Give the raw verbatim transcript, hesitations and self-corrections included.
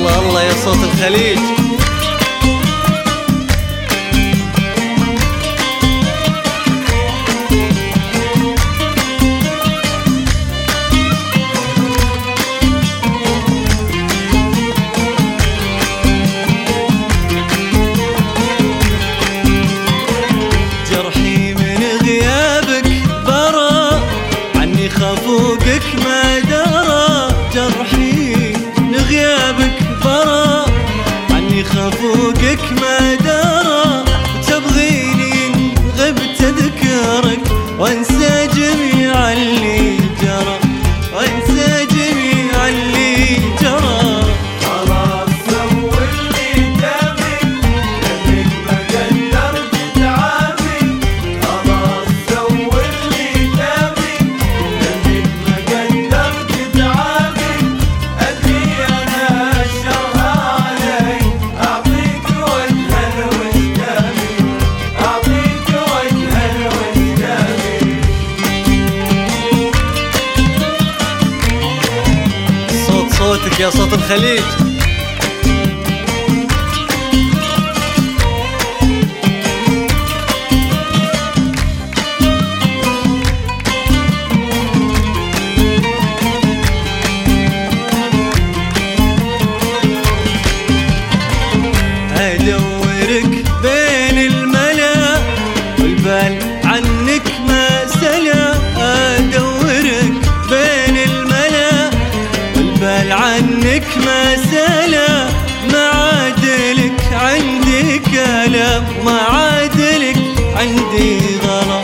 الله الله يا صوت الخليج. جرحي من غيابك برا عني خفوقك ما درى، جرحي من غيابك برا عني خفوقك ما درى، تبغيني إن غبت اذكرك وانسى جميع اللي جرى، وانسى جميع اللي جرى. خلاص سوي اللي تبي لانك ما قدرت تعافي، خلاص سوي اللي تبي لانك ما قدرت تعافي، ادري انا الشرها علي اعطيك وجه الوجداني، اعطيك وجه الوجداني. صوت صوتك يا صوت الخليج. ادورك بين الملا والبال عنك ما سلا، ادورك بين الملا والبال عنك ما سلا، ما عادلك عندي كلام، ما عادلك عندي غلط.